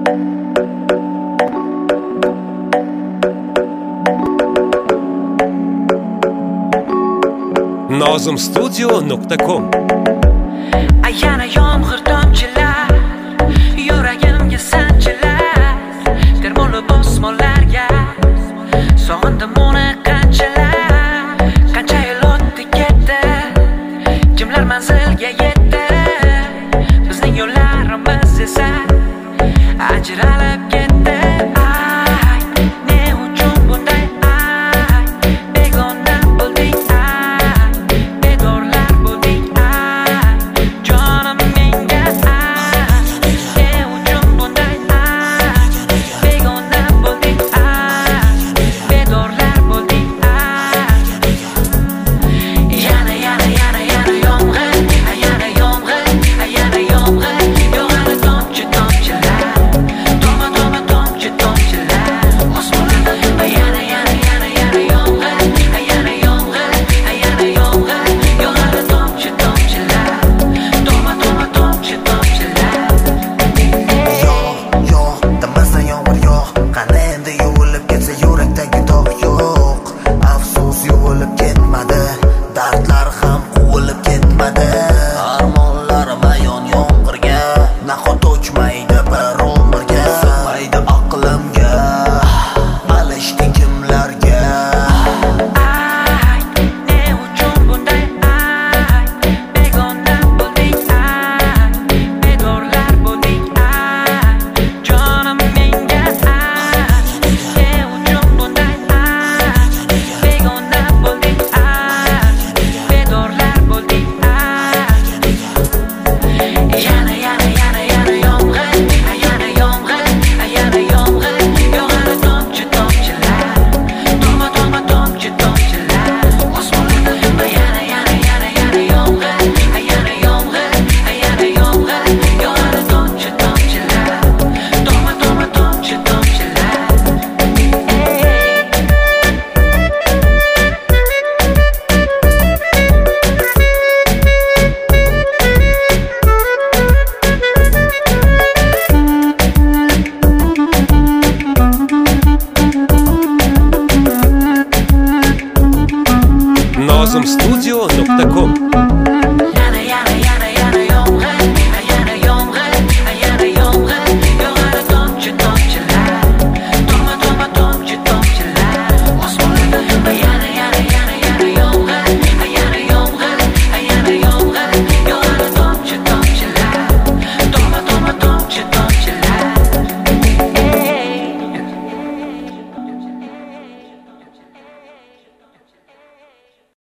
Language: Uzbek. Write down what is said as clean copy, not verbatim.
nozimstudio.com. Yana yomg'ir tomchilar yuragimga sanchilar, termolib osmonlarga sog'indim uni qanchalar. Qancha yil o'tdi ketdi, kimlar manzilga yetdi, bizning yo'llarimiz esa ajralib ketdi. Ay, ne uchun bunday ay, begona bo'lding ay, bedorlar bo'lding ay, jonim menga ay, ne uchun bunday ay, begona bo'lding ay, bedorlar bo'lding ay. Yana yomg'ir, yana yomg'ir, yana yomg'ir, yog'adi tomchi tomchilar, tomma tomchi tomchilar osmonlarda. Yana yomg'ir, yana yomg'ir, yana yomg'ir, yog'adi tomchi tomchilar, tomma tomchi tomchilar. Yo'q, damasdan yomg'ir yo'q. Qani endi yuvilib ketsa yurakdagi dog' yo'q. Afsus yuvilib ketmadi, dardlar ham quvilib ketmadi. Armonlarim ayon yomg'irga, nahot o'chmaydi bir umrga. Sig'maydi aqlimga, alishdi kimlarga. Ay, ne uchun bunday ay, begona bo'lding ay, bedorlar bo'lding ay, jonim menga ay. Ne uchun bunday ay, begona bo'lding ay, bedorlar bo'lding ay. Yana yomg'ir, yana yomg'ir, yana yomg'ir, yog'adi tomchi tomchilar, tomma tomchi tomchilar osmonlarda. Yana yomg'ir, yana yomg'ir, yana yomg'ir, yog'adi tomchi tomchilar, tomma tomchi tomchilar. nozimstudio.com.